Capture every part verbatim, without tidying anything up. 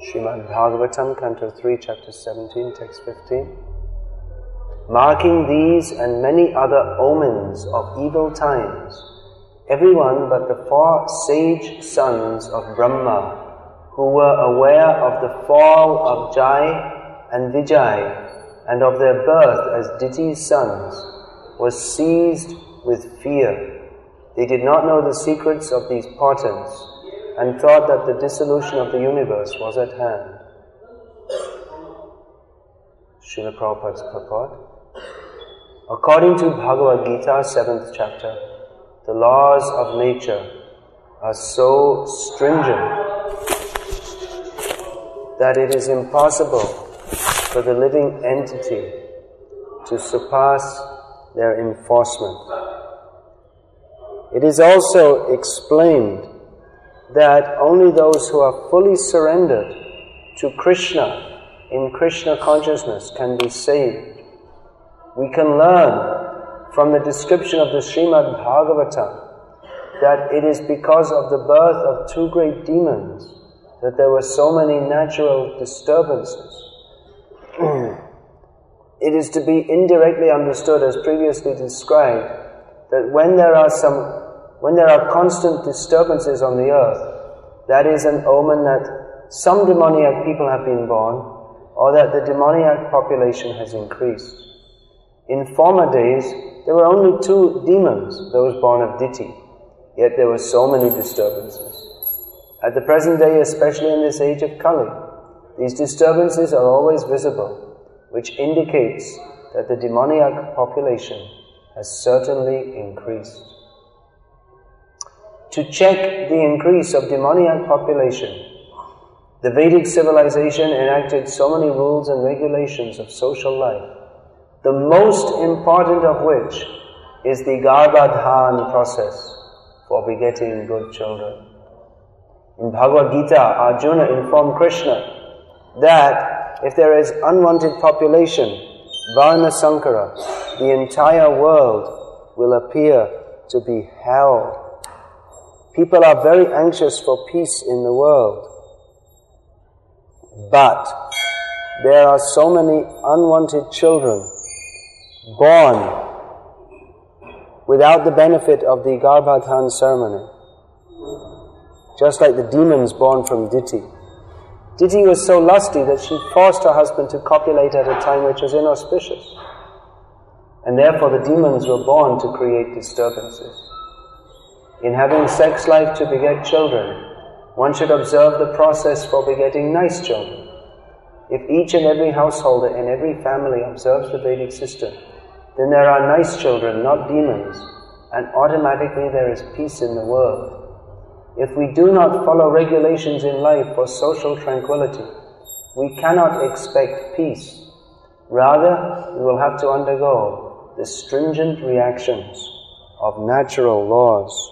Srimad Bhagavatam, Canto three, Chapter seventeen, Text fifteen. Marking these and many other omens of evil times, everyone but the four sage sons of Brahma, who were aware of the fall of Jai and Vijay and of their birth as Diti's sons, was seized with fear. They did not know the secrets of these portents and thought that the dissolution of the universe was at hand. Srila Prabhupada's purport. According to Bhagavad Gita, seventh chapter, the laws of nature are so stringent that it is impossible for the living entity to surpass their enforcement. It is also explained that only those who are fully surrendered to Krishna in Krishna consciousness can be saved. We can learn from the description of the Srimad Bhagavatam that it is because of the birth of two great demons that there were so many natural disturbances. It is to be indirectly understood, as previously described, that when there are some, when there are constant disturbances on the earth, that is an omen that some demoniac people have been born, or that the demoniac population has increased. In former days, there were only two demons, those born of Diti, yet there were so many disturbances. At the present day, especially in this age of Kali, these disturbances are always visible, which indicates that the demoniac population has certainly increased. To check the increase of demoniac population, the Vedic civilization enacted so many rules and regulations of social life, the most important of which is the Garbhadhan process for begetting good children. In Bhagavad Gita, Arjuna informed Krishna that if there is unwanted population, Varna Sankara, the entire world will appear to be hell. People are very anxious for peace in the world, but there are so many unwanted children born without the benefit of the Garbhadhan ceremony, just like the demons born from Diti. Diti was so lusty that she forced her husband to copulate at a time which was inauspicious, and therefore the demons were born to create disturbances. In having sex life to beget children, one should observe the process for begetting nice children. If each and every householder in every family observes the Vedic system, then there are nice children, not demons, and automatically there is peace in the world. If we do not follow regulations in life for social tranquility, we cannot expect peace. Rather, we will have to undergo the stringent reactions of natural laws.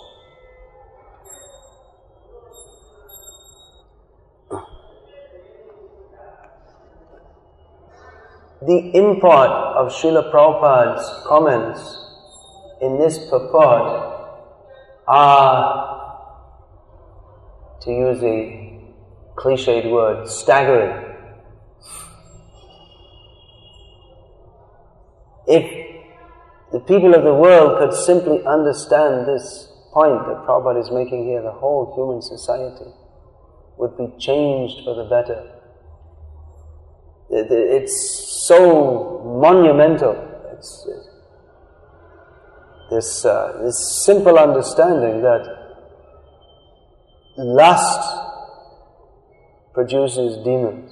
The import of Srila Prabhupada's comments in this purport are, to use a cliched word, staggering. If the people of the world could simply understand this point that Prabhupada is making here, the whole human society would be changed for the better. It's so monumental. It's this uh, this simple understanding that lust produces demons,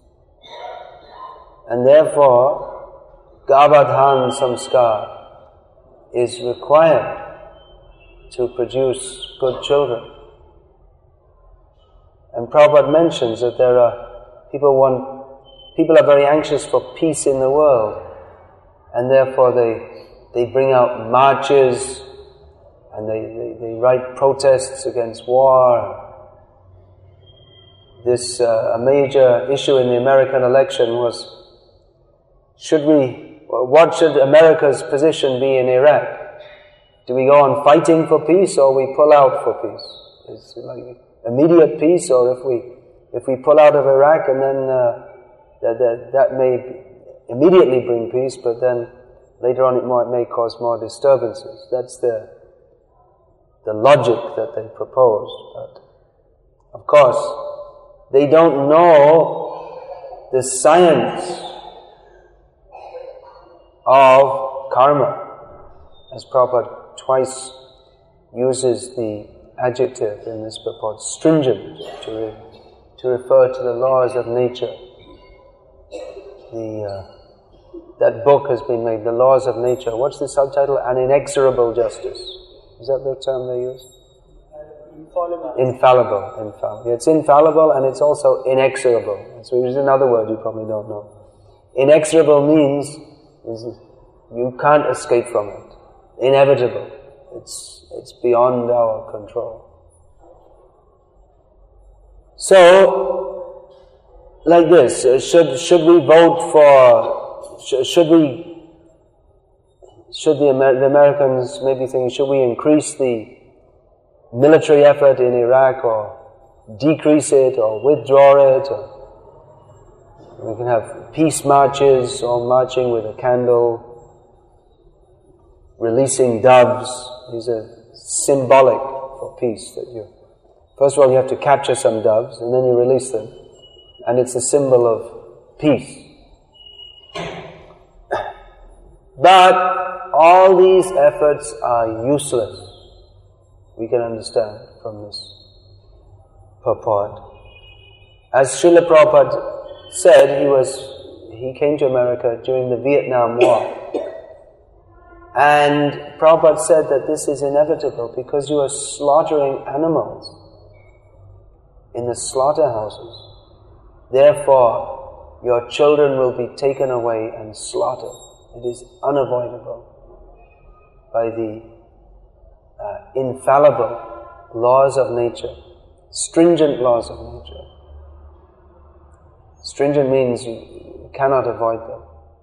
and therefore Garbhadhan samskar is required to produce good children. And Prabhupada mentions that there are people want People are very anxious for peace in the world, and therefore they they bring out marches and they, they, they write protests against war. This uh, a major issue in the American election was, should we, what should America's position be in Iraq? Do we go on fighting for peace, or we pull out for peace? Is it like immediate peace, or if we If we pull out of Iraq, and then uh, that, that, that may immediately bring peace, but then later on it might, may cause more disturbances. That's the, the logic that they proposed. But of course, they don't know the science of karma. As Prabhupada twice uses the adjective in this purport, stringent, to, re, to refer to the laws of nature. The, uh, that book has been made, The Laws of Nature. What's the subtitle? An Inexorable Justice. Is that the term they use? Infallible. Infallible. Infallible. It's infallible and it's also inexorable. So there's another word you probably don't know. Inexorable means is you can't escape from it. Inevitable. It's it's beyond our control. So, like this, uh, should should we vote for? Sh- should we? Should the, Amer- the Americans maybe think? Should we increase the military effort in Iraq, or decrease it, or withdraw it? Or we can have peace marches, or marching with a candle, releasing doves. These are symbolic for peace. That you, first of all, you have to capture some doves, and then you release them, and it's a symbol of peace. But all these efforts are useless. We can understand from this purport. As Srila Prabhupada said, he was he came to America during the Vietnam War. And Prabhupada said that this is inevitable because you are slaughtering animals in the slaughterhouses. Therefore, your children will be taken away and slaughtered. It is unavoidable by the uh, infallible laws of nature, stringent laws of nature. Stringent means you, you cannot avoid them.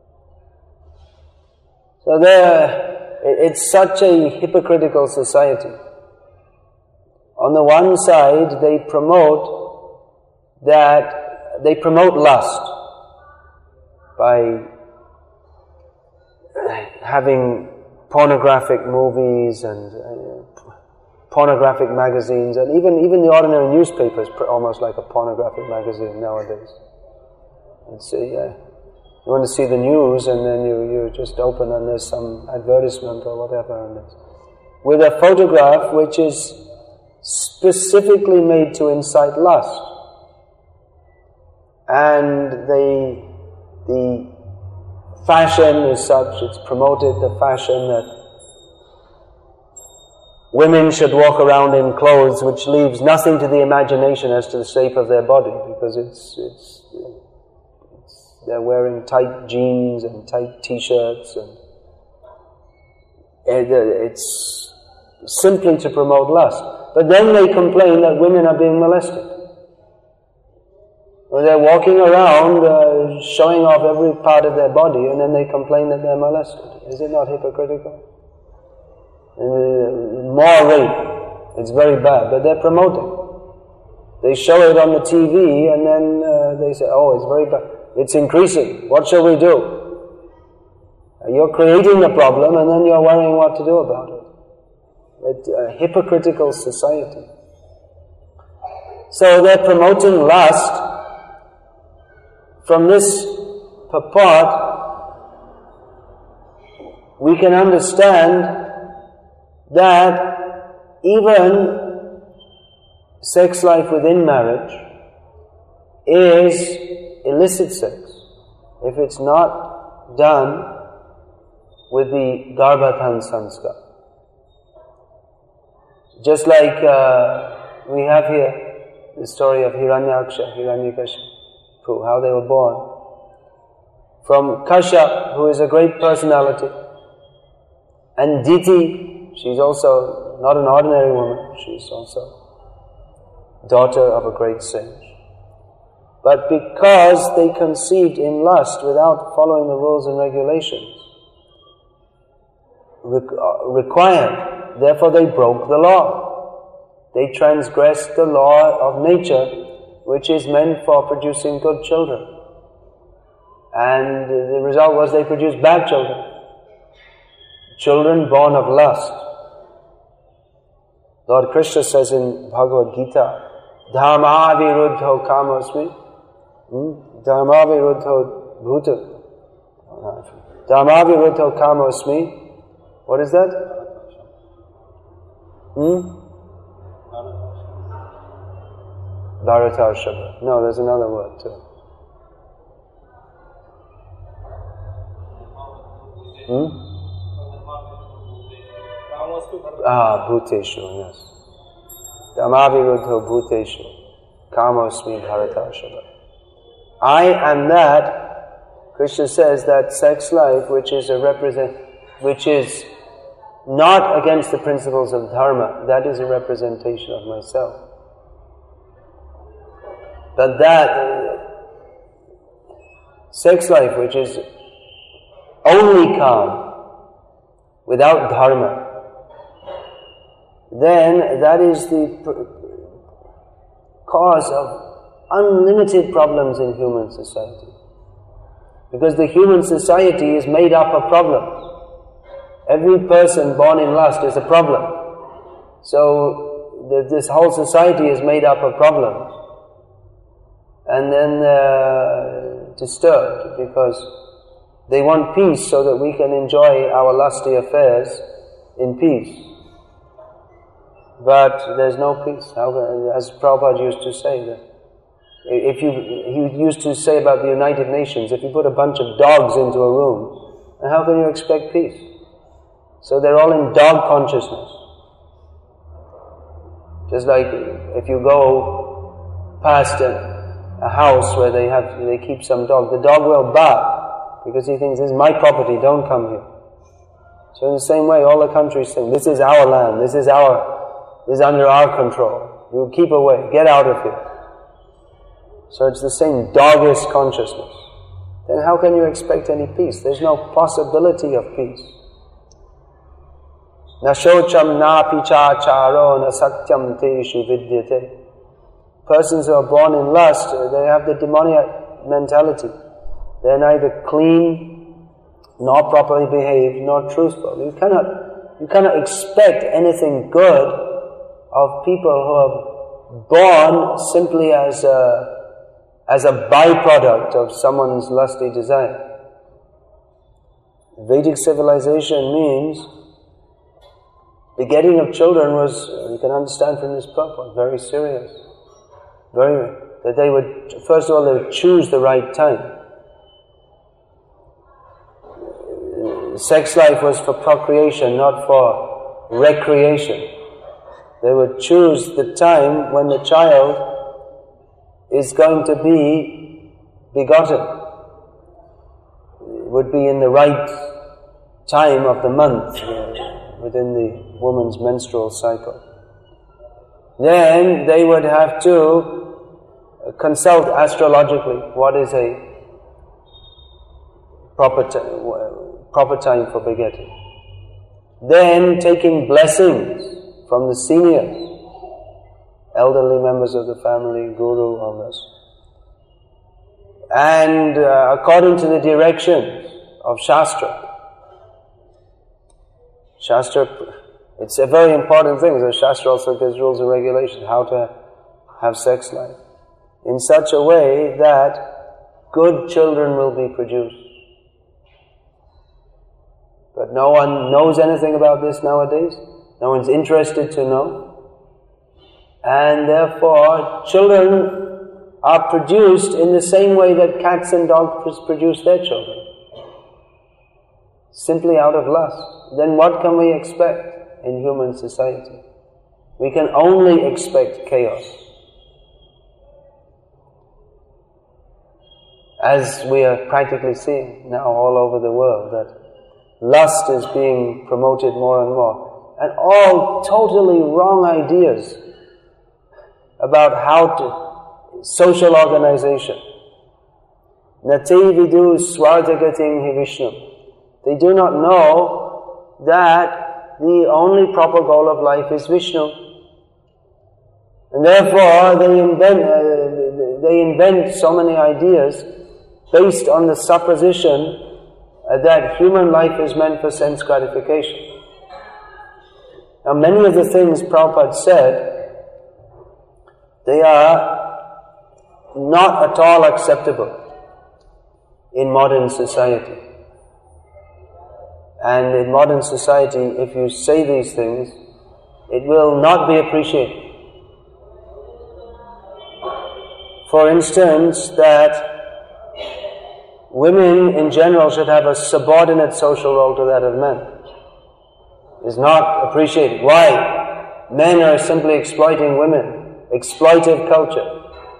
So there, it's such a hypocritical society. On the one side, they promote that, they promote lust by having pornographic movies and uh, pornographic magazines, and even, even the ordinary newspaper is almost like a pornographic magazine nowadays. It's a, uh, you want to see the news, and then you, you just open and there's some advertisement or whatever, and it's with a photograph which is specifically made to incite lust. And they, the fashion is such, it's promoted the fashion that women should walk around in clothes which leaves nothing to the imagination as to the shape of their body, because it's, it's they're wearing tight jeans and tight t-shirts, and it's simply to promote lust. But then they complain that women are being molested. Well, they're walking around uh, showing off every part of their body, and then they complain that they're molested. Is it not hypocritical? Uh, more rape. It's very bad, but they're promoting. They show it on the T V, and then uh, they say, oh, it's very bad. It's increasing. What shall we do? You're creating the problem, and then you're worrying what to do about it. It's a hypocritical society. So they're promoting lust. From this purport, we can understand that even sex life within marriage is illicit sex if it's not done with the Garbhadhan Sanskar. Just like uh, we have here the story of Hiranyaksha, Hiranyakashipu, how they were born. From Kashyap, who is a great personality, and Diti, she's also not an ordinary woman, she's also daughter of a great sage. But because they conceived in lust without following the rules and regulations required, therefore they broke the law. They transgressed the law of nature which is meant for producing good children. And the result was they produced bad children. Children born of lust. Lord Krishna says in Bhagavad Gita, Dharma viruddho kamosmi, Dharma viruddho bhuta, Dharma viruddho kamosmi. What is that? Hmm? Bharatarshava. No, there's another word too. Hmm? Ah, bhuteshu, yes. Dhammaviruddho bhuteshu, kamosmi bharatarshava. I am that, Krishna says, that sex life which is a represent, which is not against the principles of dharma, that is a representation of myself. But that uh, sex life which is only calm, without dharma, then that is the pr- cause of unlimited problems in human society. Because the human society is made up of problems. Every person born in lust is a problem. So the, this whole society is made up of problems. And then uh, disturbed because they want peace so that we can enjoy our lusty affairs in peace. But there's no peace. How, as Prabhupada used to say, that if you, he used to say about the United Nations, if you put a bunch of dogs into a room, then how can you expect peace? So they're all in dog consciousness. Just like if you go past a, a house where they have they keep some dog, the dog will bark because he thinks, this is my property, don't come here. So in the same way, all the countries think, this is our land, this is our This is under our control. You keep away. Get out of here. So it's the same doggish consciousness. Then how can you expect any peace? There's no possibility of peace. Na shocham na pichacharo na satyam teshu vidyate. Persons who are born in lust, they have the demoniac mentality. They're neither clean, nor properly behaved, nor truthful. You cannot, you cannot expect anything good of people who are born simply as a as a byproduct of someone's lusty desire. Vedic civilization means begetting of children was, you can understand from this purport, very serious. Very, that they would, first of all, they would choose the right time. Sex life was for procreation, not for recreation. They would choose the time when the child is going to be begotten. It would be in the right time of the month, uh, within the woman's menstrual cycle. Then they would have to consult astrologically what is a proper, t- proper time for begetting. Then taking blessings from the seniors, elderly members of the family, guru, all this. And uh, according to the directions of Shastra. Shastra, it's a very important thing. So Shastra also gives rules and regulations how to have sex life in such a way that good children will be produced. But no one knows anything about this nowadays. No one's interested to know. And therefore, children are produced in the same way that cats and dogs produce their children. Simply out of lust. Then what can we expect in human society? We can only expect chaos. As we are practically seeing now all over the world, that lust is being promoted more and more. And all totally wrong ideas about how to, social organization. Nate vidu swartagating hi Vishnu. They do not know that the only proper goal of life is Vishnu. And therefore they invent, uh, they invent so many ideas based on the supposition uh, that human life is meant for sense gratification. Now many of the things Prabhupada said, they are not at all acceptable in modern society. And in modern society, if you say these things, it will not be appreciated. For instance, that women in general should have a subordinate social role to that of men is not appreciated. Why? Men are simply exploiting women, exploitive culture.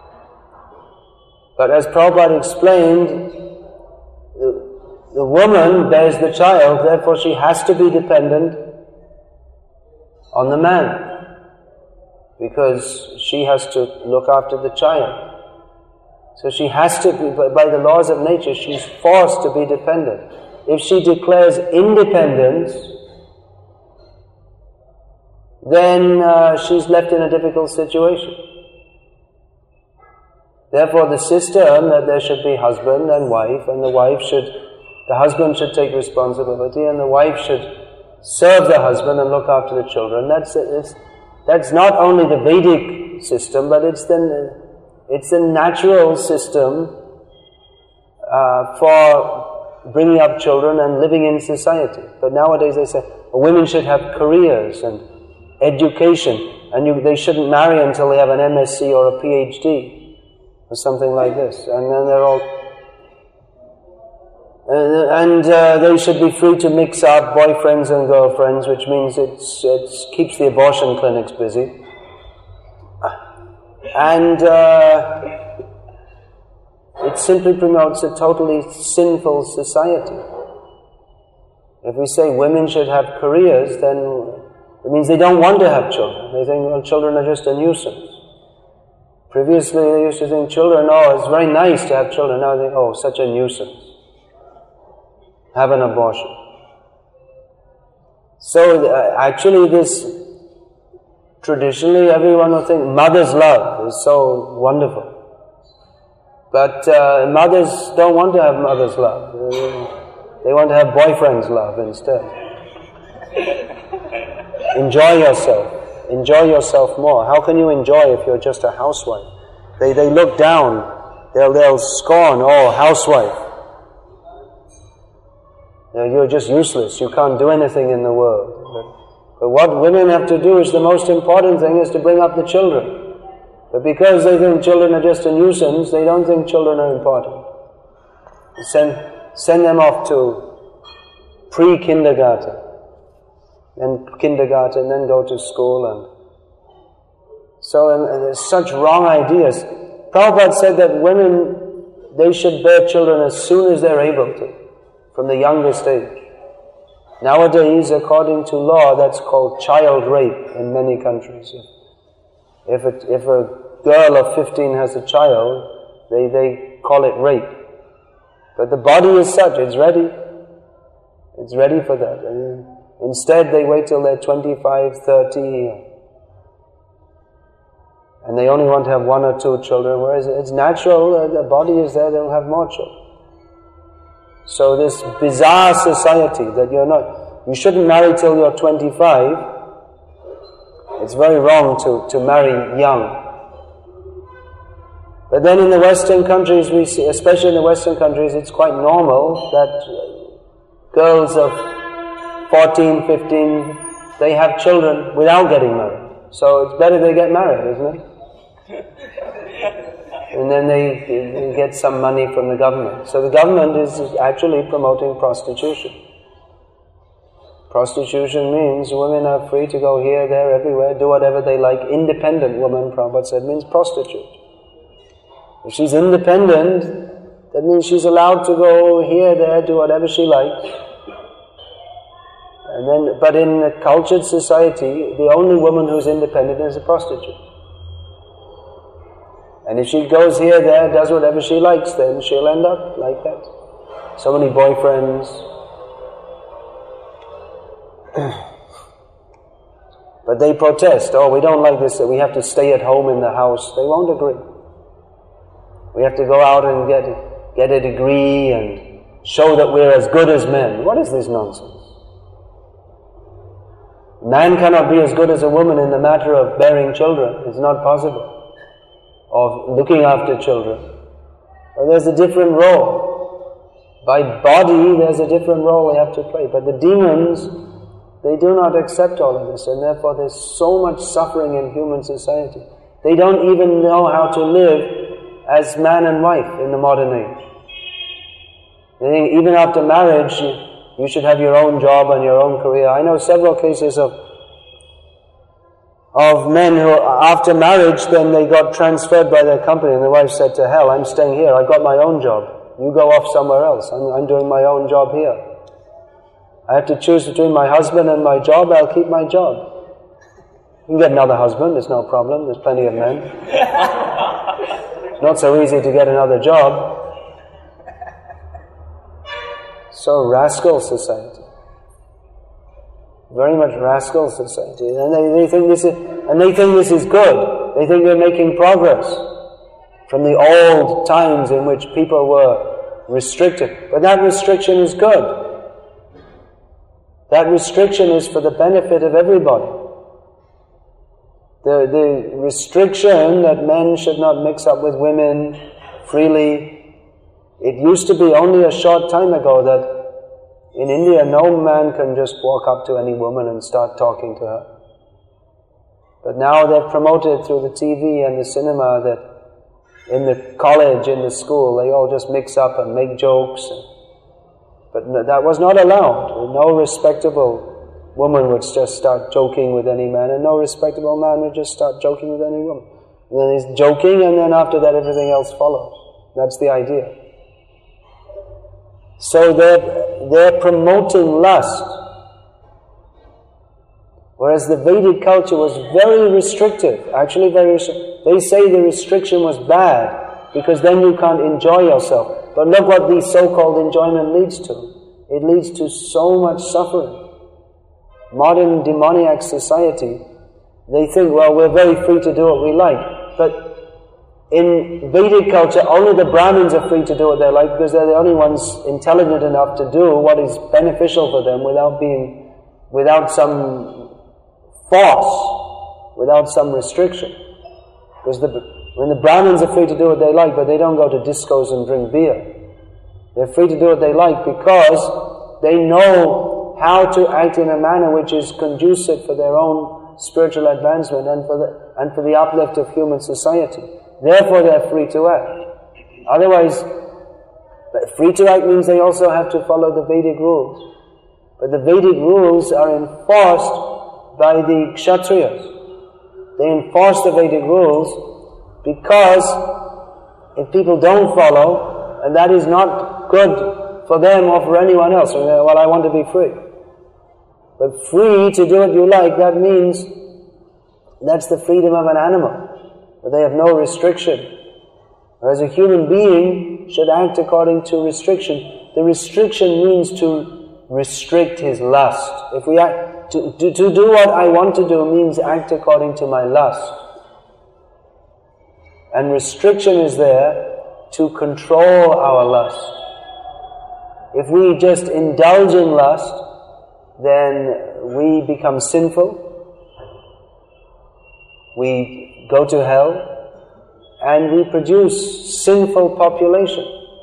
But as Prabhupada explained, the, the woman bears the child, therefore she has to be dependent on the man, because she has to look after the child. So she has to be, by the laws of nature, she's forced to be dependent. If she declares independence, then uh, she's left in a difficult situation. Therefore, the system that there should be husband and wife, and the wife should, the husband should take responsibility, and the wife should serve the husband and look after the children. That's it's, that's not only the Vedic system, but it's the it's a natural system uh, for bringing up children and living in society. But nowadays they say well, women should have careers and education, and you, they shouldn't marry until they have an M S c or a P H D or something like this. And then they're all uh, and uh, they should be free to mix up boyfriends and girlfriends, which means it's it keeps the abortion clinics busy. And uh, it simply promotes a totally sinful society. If we say women should have careers, then it means they don't want to have children. They think, well, children are just a nuisance. Previously, they used to think children, oh, it's very nice to have children. Now they think, oh, such a nuisance. Have an abortion. So, uh, actually, this, traditionally, everyone will think mother's love is so wonderful. But uh, mothers don't want to have mother's love. They want to have boyfriend's love instead. Enjoy yourself. Enjoy yourself more. How can you enjoy if you're just a housewife? They they look down. They'll they'll scorn. Oh, housewife. You know, you're just useless. You can't do anything in the world. But, but what women have to do is the most important thing is to bring up the children. But because they think children are just a nuisance, they don't think children are important. Send send them off to pre-kindergarten. Then kindergarten, then go to school, and so and, and there's such wrong ideas. Prabhupada said that women, they should bear children as soon as they're able to, from the youngest age. Nowadays, according to law, that's called child rape in many countries. If a, if a girl of fifteen has a child, they, they call it rape. But the body is such, it's ready. It's ready for that. And instead, they wait till they're twenty-five, thirty, and they only want to have one or two children, whereas it's natural, uh, the body is there, they'll have more children. So this bizarre society that you're not, you shouldn't marry till you're twenty-five, it's very wrong to, to marry young. But then in the Western countries, we see, especially in the Western countries, it's quite normal that girls of fourteen, fifteen, they have children without getting married. So it's better they get married, isn't it? And then they, they get some money from the government. So the government is actually promoting prostitution. Prostitution means women are free to go here, there, everywhere, do whatever they like. Independent woman, Prabhupada said, means prostitute. If she's independent, that means she's allowed to go here, there, do whatever she likes. And then, but in a cultured society, the only woman who's independent is a prostitute. And if she goes here, there, does whatever she likes, then she'll end up like that. So many boyfriends. But But they protest. Oh, we don't like this, that we have to stay at home in the house. They won't agree. We have to go out and get, get a degree and show that we're as good as men. What is this nonsense? Man cannot be as good as a woman in the matter of bearing children. It's not possible. Of looking after children. Well, there's a different role. By body, there's a different role they have to play. But the demons, they do not accept all of this, and therefore there's so much suffering in human society. They don't even know how to live as man and wife in the modern age. They think even after marriage, you, you should have your own job and your own career. I know several cases of of men who, after marriage, then they got transferred by their company, and the wife said, to hell, I'm staying here, I've got my own job. You go off somewhere else. I'm, I'm doing my own job here. I have to choose between my husband and my job, I'll keep my job. You can get another husband, there's no problem, there's plenty of men. It's not so easy to get another job. So rascal society. Very much rascal society. And they, they think this is and they think this is good. They think they're making progress from the old times in which people were restricted. But that restriction is good. That restriction is for the benefit of everybody. The, the restriction that men should not mix up with women freely, it used to be only a short time ago that in India no man can just walk up to any woman and start talking to her. But now they've promoted through the T V and the cinema that in the college, in the school, they all just mix up and make jokes. But that was not allowed. No respectable woman would just start joking with any man, and no respectable man would just start joking with any woman. And then he's joking, and then after that everything else follows. That's the idea. So they're, they're promoting lust. Whereas the Vedic culture was very restrictive, actually very restrictive. They say the restriction was bad, because then you can't enjoy yourself. But look what the so-called enjoyment leads to. It leads to so much suffering. Modern demoniac society, they think, well, we're very free to do what we like. But in Vedic culture, only the Brahmins are free to do what they like, because they're the only ones intelligent enough to do what is beneficial for them without being, without some force, without some restriction. Because the, when the Brahmins are free to do what they like, but they don't go to discos and drink beer. They're free to do what they like because they know how to act in a manner which is conducive for their own spiritual advancement and for the, and for the uplift of human society. Therefore they're free to act. Otherwise, free to act means they also have to follow the Vedic rules. But the Vedic rules are enforced by the Kshatriyas. They enforce the Vedic rules because if people don't follow, and that is not good for them or for anyone else, well, I want to be free. But free to do what you like, that means that's the freedom of an animal. But they have no restriction. Whereas a human being should act according to restriction. The restriction means to restrict his lust. If we act, to, to, to do what I want to do means act according to my lust. And restriction is there to control our lust. If we just indulge in lust, then we become sinful. We go to hell, and we produce sinful population.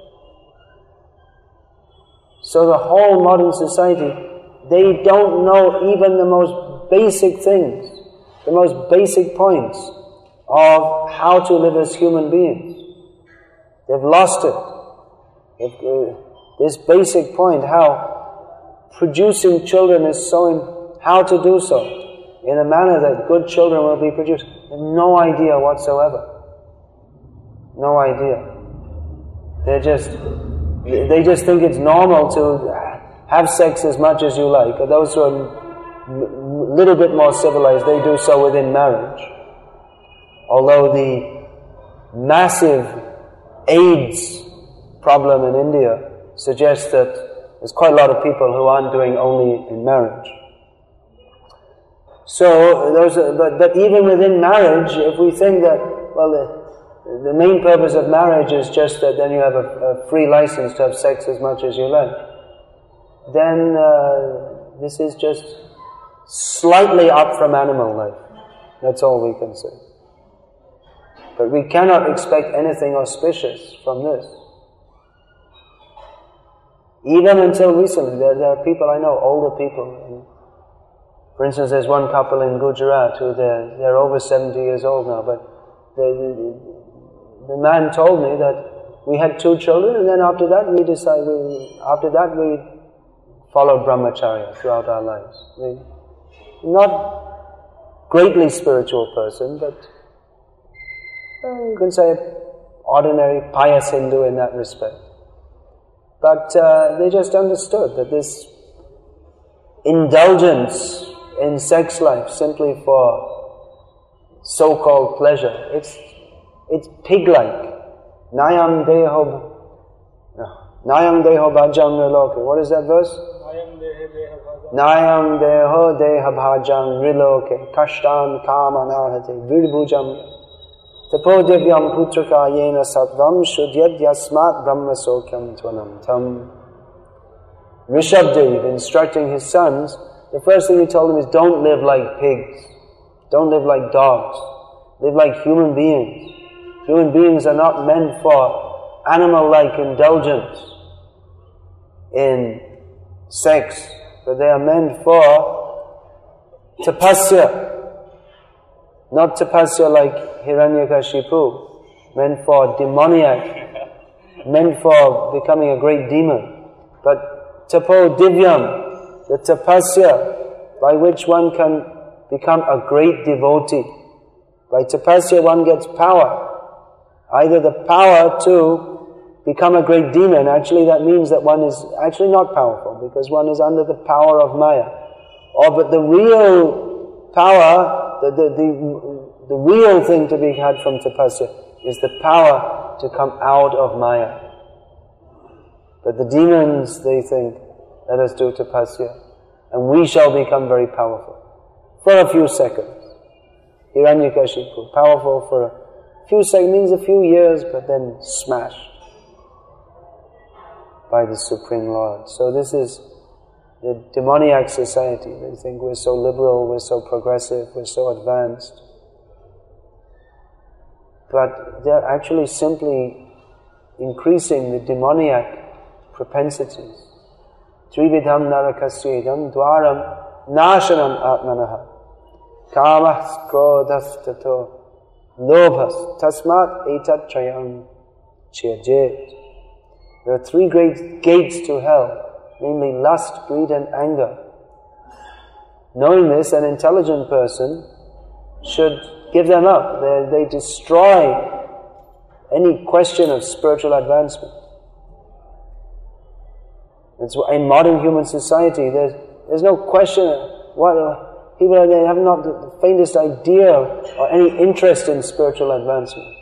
So the whole modern society, they don't know even the most basic things, the most basic points of how to live as human beings. They've lost it. They've, uh, this basic point, how producing children is so, in, how to do so in a manner that good children will be produced. No idea whatsoever. No idea. They're just, they just think it's normal to have sex as much as you like. Or those who are a little bit more civilized, they do so within marriage. Although the massive AIDS problem in India suggests that there's quite a lot of people who aren't doing only in marriage. So, those are, but, but even within marriage, if we think that, well, the, the main purpose of marriage is just that then you have a, a free license to have sex as much as you like, then uh, this is just slightly up from animal life. That's all we can say. But we cannot expect anything auspicious from this. Even until recently, there, there are people I know, older people. And for instance, there's one couple in Gujarat who they're, they're over seventy years old now, but they, the, the man told me that we had two children, and then after that we decided, we, after that we followed brahmacharya throughout our lives. We, not greatly spiritual person, but uh, you can say ordinary pious Hindu in that respect. But uh, they just understood that this indulgence in sex life simply for so-called pleasure, it's it's pig-like. Nayam deho, nayam deho bhajam riloke. What is that verse? Nayam deho deha bhajam riloke kashtan kama narhate virbhujam tapodevyam putraka yena sattvam shudyad yasmat brahma sokyam tvanam tam. Rishabdev, instructing his sons, the first thing he told them is, don't live like pigs. Don't live like dogs. Live like human beings. Human beings are not meant for animal-like indulgence in sex, but they are meant for tapasya. Not tapasya like Hiranyakashipu, meant for demoniac, meant for becoming a great demon. But tapo divyam, the tapasya by which one can become a great devotee. By tapasya one gets power. Either the power to become a great demon, actually that means that one is actually not powerful, because one is under the power of Maya. Or but the real power, the, the, the, the real thing to be had from tapasya is the power to come out of Maya. But the demons, they think, let us do tapasya, and we shall become very powerful. For a few seconds. Hiranyakashipu, powerful for a few seconds, means a few years, but then smashed by the Supreme Lord. So this is the demoniac society. They think we're so liberal, we're so progressive, we're so advanced. But they're actually simply increasing the demoniac propensities. Trividham narakasvedam dwaram nashanam atmanaha kamah krodhas tato lobhas tasmat etat trayam chyajet. There are three great gates to hell, namely lust, greed and anger. Knowing this, an intelligent person should give them up. They, they destroy any question of spiritual advancement. It's, in modern human society, there's, there's no question. What people they have not the faintest idea or any interest in spiritual advancement.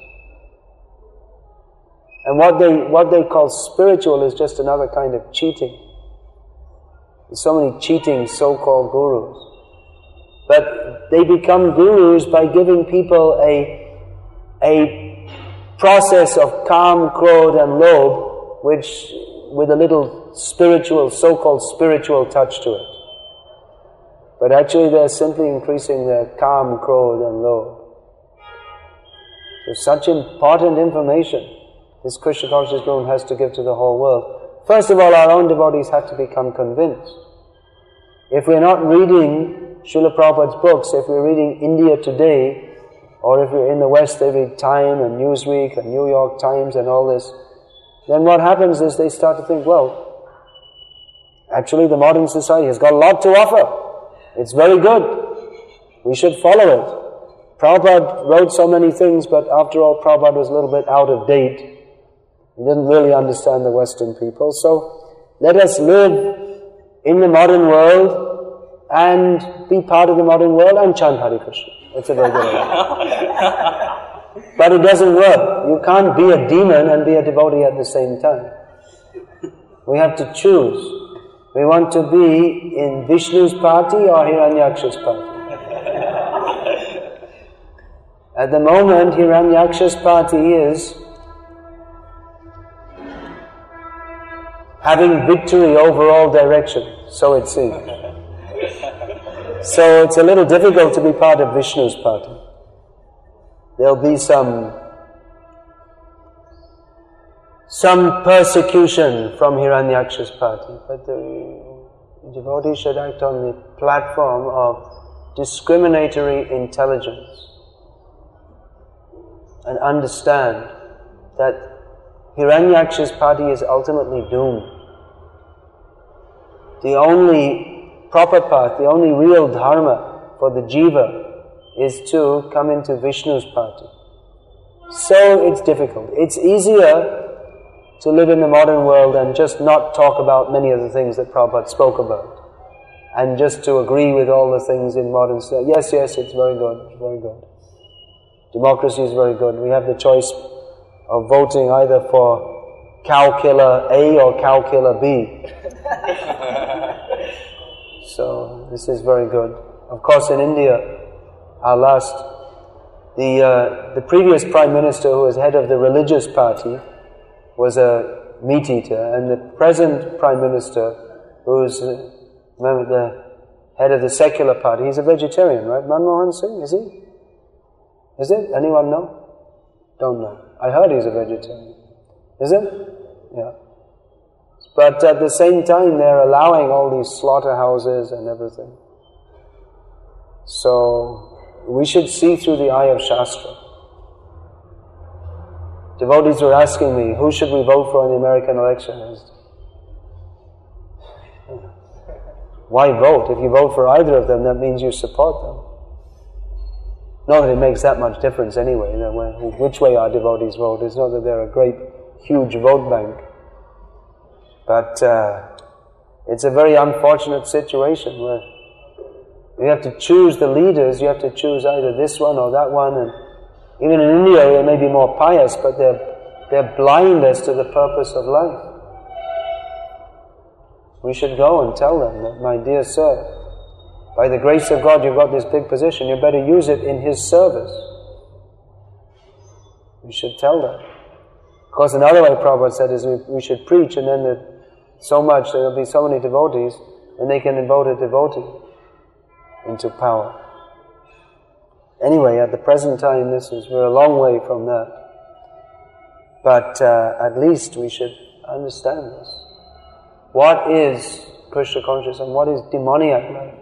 And what they what they call spiritual is just another kind of cheating. There's so many cheating so-called gurus. But they become gurus by giving people a a process of calm, krodh and lobh, which with a little spiritual, so-called spiritual touch to it. But actually they're simply increasing their calm, krodh and lobh. So such important information this Krishna Consciousness Movement has to give to the whole world. First of all, our own devotees have to become convinced. If we're not reading Srila Prabhupada's books, if we're reading India Today, or if we're in the West, they read Time and Newsweek and New York Times and all this, then what happens is they start to think, well, actually the modern society has got a lot to offer. It's very good. We should follow it. Prabhupada wrote so many things, but after all, Prabhupada was a little bit out of date. He didn't really understand the Western people. So let us live in the modern world and be part of the modern world and chant Hare Krishna. That's a very good idea. But it doesn't work. You can't be a demon and be a devotee at the same time. We have to choose. We want to be in Vishnu's party or Hiranyaksha's party. At the moment, Hiranyaksha's party is having victory over all directions, so it seems. So it's a little difficult to be part of Vishnu's party. There'll be some some persecution from Hiranyaksha's party, but the devotee should act on the platform of discriminatory intelligence and understand that Hiranyaksha's party is ultimately doomed. The only proper path, the only real dharma for the jiva is to come into Vishnu's party. So it's difficult. It's easier to live in the modern world and just not talk about many of the things that Prabhupada spoke about, and just to agree with all the things in modern stuff. Yes, yes, it's very good, it's very good. Democracy is very good. We have the choice of voting either for cow killer A or cow killer B. So this is very good. Of course, in India, our last, the uh, the previous Prime Minister, who was head of the religious party, was a meat eater, and the present Prime Minister, who's uh, remember the head of the secular party, he's a vegetarian, right? Manmohan Singh, is he? Is it? Anyone know? Don't know. I heard he's a vegetarian. Is it? Yeah. But at the same time, they're allowing all these slaughterhouses and everything. So we should see through the eye of Shastra. Devotees were asking me, who should we vote for in the American election? Why vote? If you vote for either of them, that means you support them. Not that it makes that much difference anyway, that way, which way our devotees vote. It's not that they're a great, huge vote bank. But uh, it's a very unfortunate situation where you have to choose the leaders, you have to choose either this one or that one, and even in India they may be more pious, but they're, they're blind as to the purpose of life. We should go and tell them that, my dear sir, by the grace of God you've got this big position, you better use it in His service. We should tell them. Of course, another way Prabhupada said is we, we should preach, and then the, so much, there will be so many devotees, and they can vote a devotee into power. Anyway, at the present time, this is, we're a long way from that. But uh, at least we should understand this. What is Krishna consciousness and what is demoniac life?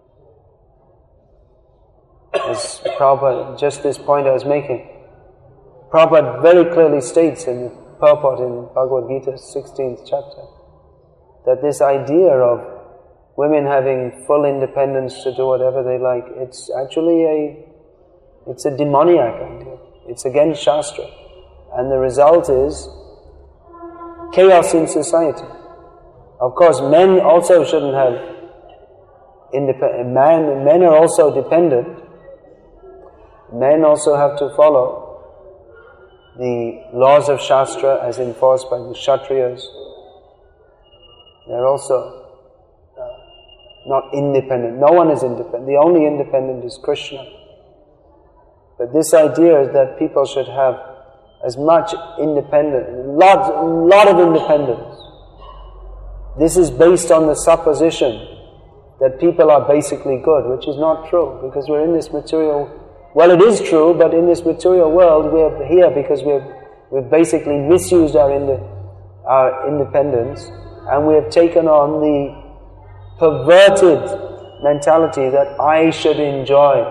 As Prabhupada, just this point I was making, Prabhupada very clearly states in the purport in Bhagavad Gita, sixteenth chapter, that this idea of women having full independence to do whatever they like, it's actually a, it's a demoniac idea. It's against Shastra. And the result is chaos in society. Of course, men also shouldn't have independent, man, men are also dependent. Men also have to follow the laws of Shastra as enforced by the Kshatriyas. They're also uh, not independent. No one is independent. The only independent is Krishna. But this idea is that people should have as much independence, lot, lot of independence. This is based on the supposition that people are basically good, which is not true, because we're in this material. Well, it is true, but in this material world, we're here because we've we've basically misused our ind- our independence, and we have taken on the perverted mentality that I should enjoy.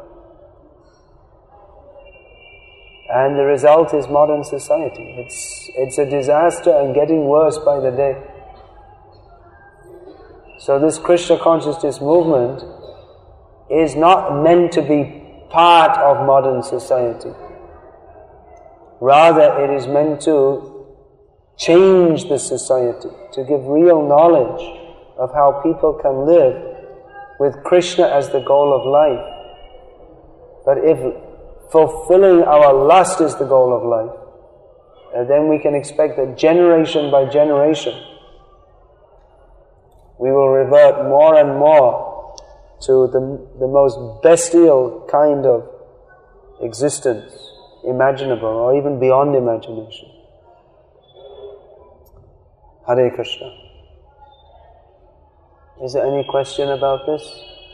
And the result is modern society. It's it's a disaster and getting worse by the day. So this Krishna consciousness movement is not meant to be part of modern society. Rather, it is meant to change the society, to give real knowledge of how people can live with Krishna as the goal of life. But if fulfilling our lust is the goal of life, uh, then we can expect that generation by generation we will revert more and more to the, the most bestial kind of existence imaginable or even beyond imagination. Hare Krishna. Is there any question about this?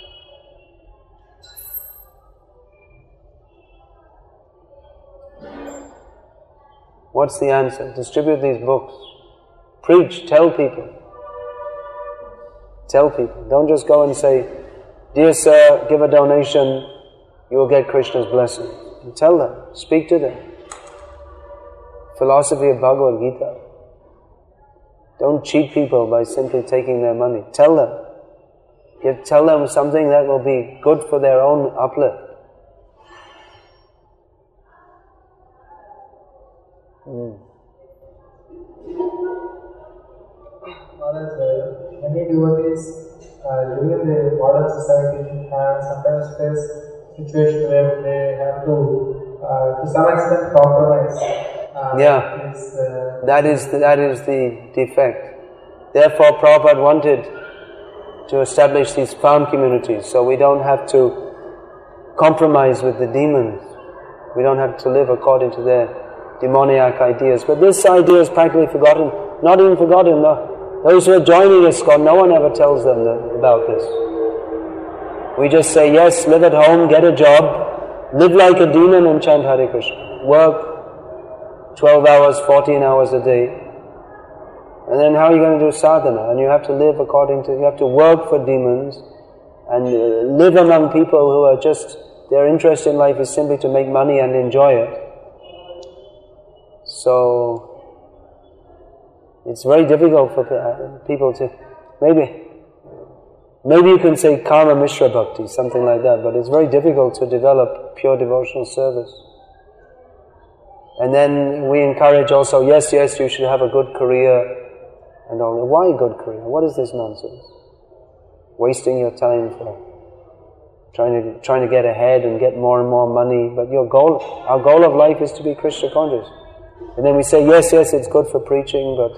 What's the answer? Distribute these books. Preach, tell people. Tell people. Don't just go and say, "Dear sir, give a donation, you will get Krishna's blessing." And tell them, speak to them. Philosophy of Bhagavad Gita. Don't cheat people by simply taking their money. Tell them. Give, tell them something that will be good for their own uplift. Mm. Many devotees uh, living in the modern society have sometimes face situation where they have to, uh, to some extent, compromise. Uh, yeah, is, uh, that is the, that is the defect. Therefore, Prabhupada wanted to establish these farm communities, so we don't have to compromise with the demons. We don't have to live according to their demoniac ideas. But this idea is practically forgotten. Not even forgotten. No. Those who are joining ISKCON, no one ever tells them that, about this. We just say, yes, live at home, get a job, live like a demon and chant Hare Krishna. Work twelve hours, fourteen hours a day. And then how are you going to do sadhana? And you have to live according to, you have to work for demons and uh, live among people who are just, their interest in life is simply to make money and enjoy it. So, it's very difficult for people to, maybe, maybe you can say Karma Mishra Bhakti, something like that, but it's very difficult to develop pure devotional service. And then we encourage also, yes, yes, you should have a good career and all that. Why good career? What is this nonsense? Wasting your time for trying to, trying to get ahead and get more and more money, but your goal, our goal of life is to be Krishna conscious. And then we say, yes, yes, it's good for preaching, but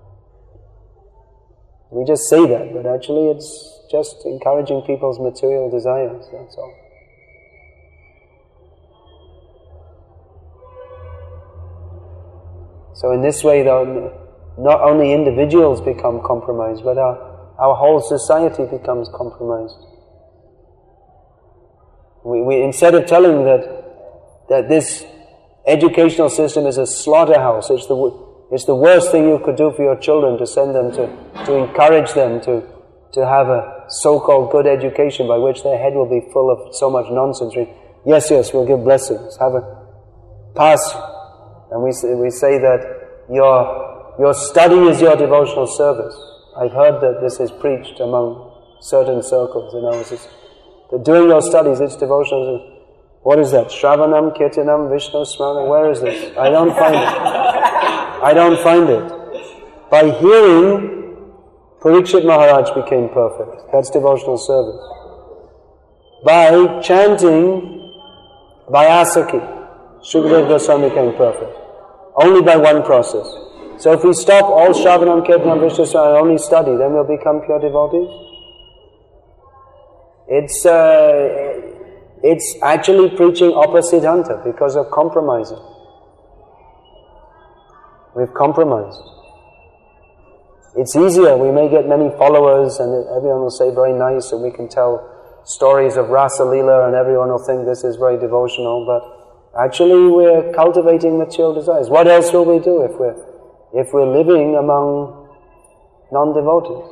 we just say that, but actually it's just encouraging people's material desires, that's all. So in this way, though, not only individuals become compromised, but our, our whole society becomes compromised. We, we instead of telling that that this educational system is a slaughterhouse, it's the it's the worst thing you could do for your children, to send them to to encourage them to to have a so-called good education by which their head will be full of so much nonsense. Yes, yes, we'll give blessings. Have a pass, and we say, we say that your your study is your devotional service. I've heard that this is preached among certain circles, you know, it's just, that doing your studies, it's devotional. What is that? Shravanam, Kirtanam, Vishnu Smarana? Where is this? I don't find it. I don't find it. By hearing, Parikshit Maharaj became perfect. That's devotional service. By chanting, by Asaki, Shukadeva Goswami became perfect. Only by one process. So if we stop all Shravanam, Kirtanam, Vishnu Smarana and only study, then we'll become pure devotees? It's uh, it's actually preaching opposiddhanta because of compromising. We've compromised. It's easier, we may get many followers and everyone will say very nice, and we can tell stories of Rasa Leela and everyone will think this is very devotional, but actually we're cultivating material desires. What else will we do if we're, if we're living among non-devotees?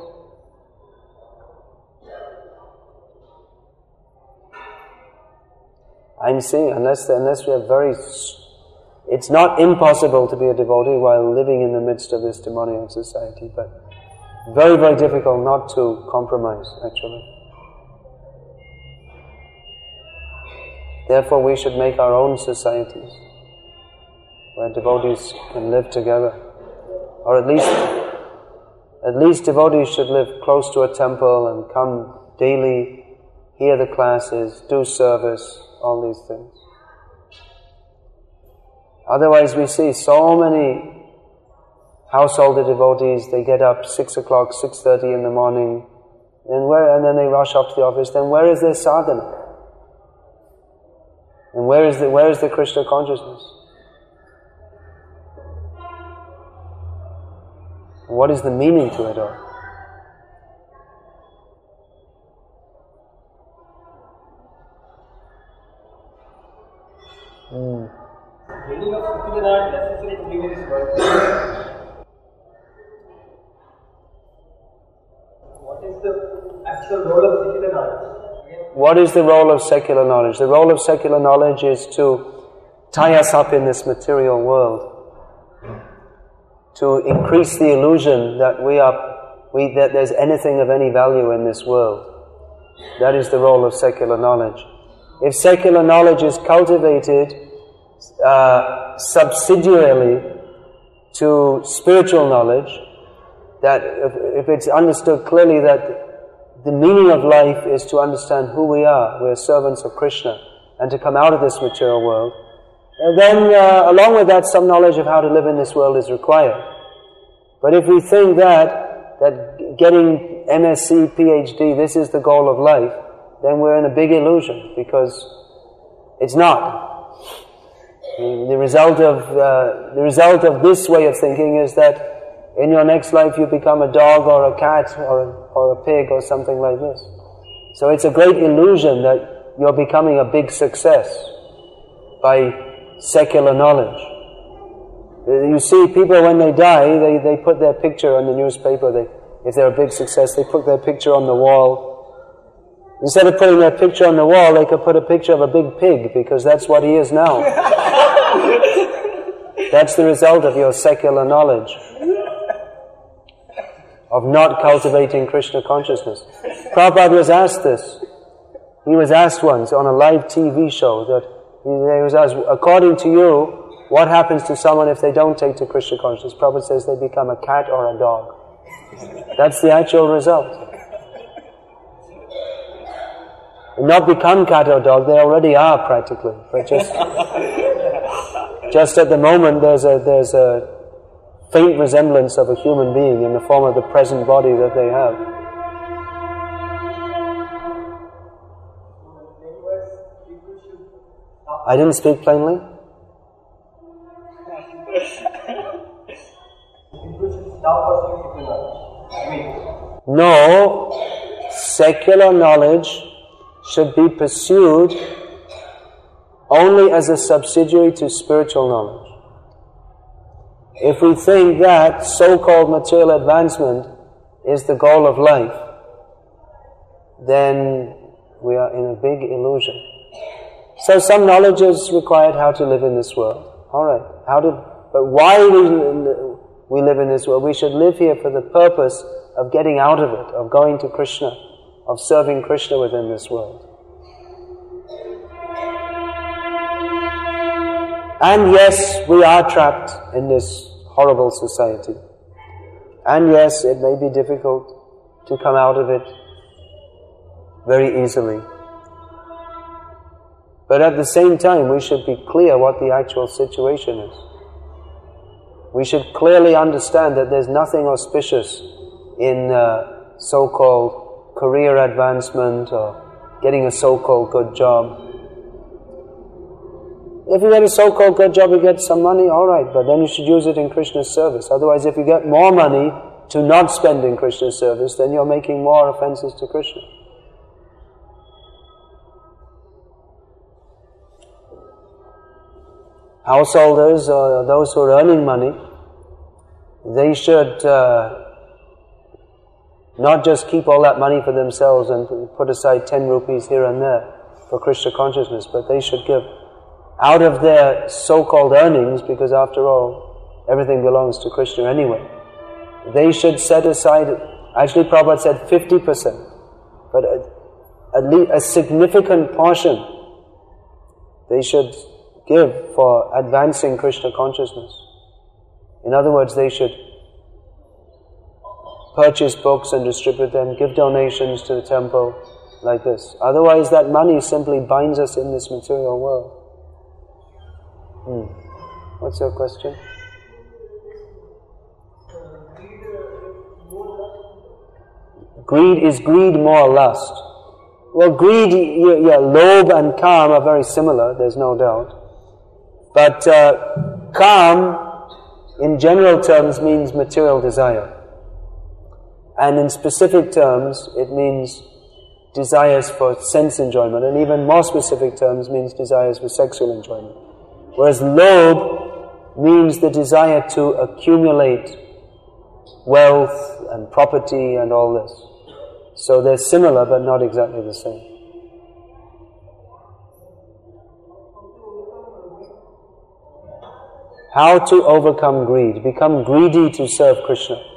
I'm saying, unless, unless we are very... It's not impossible to be a devotee while living in the midst of this demoniac society, but very, very difficult not to compromise, actually. Therefore, we should make our own societies where devotees can live together. Or at least, at least devotees should live close to a temple and come daily, hear the classes, do service, all these things. Otherwise we see so many householder devotees, they get up six o'clock, six thirty in the morning, and where, and then they rush off to the office, then where is their sadhana? And where is the, where is the Krishna consciousness? What is the meaning to it all? Mm. Building of cities are not necessary to live in this world. What is the actual role of secular knowledge? What is the role of secular knowledge? The role of secular knowledge is to tie us up in this material world, to increase the illusion that we are, we, that there's anything of any value in this world. That is the role of secular knowledge. If secular knowledge is cultivated uh, subsidiarily to spiritual knowledge, that if, if it's understood clearly that the meaning of life is to understand who we are, we're servants of Krishna, and to come out of this material world, then uh, along with that some knowledge of how to live in this world is required. But if we think that, that getting M S C, P H D, this is the goal of life, then we're in a big illusion, because it's not. The result of uh, the result of this way of thinking is that in your next life you become a dog or a cat or a, or a pig or something like this. So it's a great illusion that you're becoming a big success by secular knowledge. You see people when they die, they, they put their picture on the newspaper. They, if they're a big success, they put their picture on the wall. Instead of putting their picture on the wall, they could put a picture of a big pig, because that's what he is now. That's the result of your secular knowledge, of not cultivating Krishna consciousness. Prabhupada was asked this. He was asked once on a live T V show that he was asked, according to you, what happens to someone if they don't take to Krishna consciousness? Prabhupada says they become a cat or a dog. That's the actual result. Not become cat or dog, they already are practically. But just, just at the moment there's a, there's a faint resemblance of a human being in the form of the present body that they have. I didn't speak plainly? No, secular knowledge should be pursued only as a subsidiary to spiritual knowledge. If we think that so-called material advancement is the goal of life, then we are in a big illusion. So some knowledge is required how to live in this world. Alright, how to, but why we, we live in this world? We should live here for the purpose of getting out of it, of going to Krishna, of serving Krishna within this world. And yes, we are trapped in this horrible society. And yes, it may be difficult to come out of it very easily. But at the same time, we should be clear what the actual situation is. We should clearly understand that there's nothing auspicious in uh, so-called career advancement or getting a so-called good job. If you get a so-called good job, you get some money, alright, but then you should use it in Krishna's service. Otherwise, if you get more money to not spend in Krishna's service, then you're making more offenses to Krishna. Householders, or those who are earning money, they should uh, not just keep all that money for themselves and put aside ten rupees here and there for Krishna consciousness, but they should give out of their so-called earnings, because after all, everything belongs to Krishna anyway. They should set aside, actually Prabhupada said fifty percent, but at least a significant portion they should give for advancing Krishna consciousness. In other words, they should purchase books and distribute them, give donations to the temple, like this. Otherwise, that money simply binds us in this material world. Hmm. What's your question? Greed, is greed more lust? Well, greed, yeah, yeah, lobe and calm are very similar, there's no doubt. But uh, calm, in general terms, means material desire. And in specific terms, it means desires for sense enjoyment. And even more specific terms means desires for sexual enjoyment. Whereas lobe means the desire to accumulate wealth and property and all this. So they're similar, but not exactly the same. How to overcome greed? Become greedy to serve Krishna.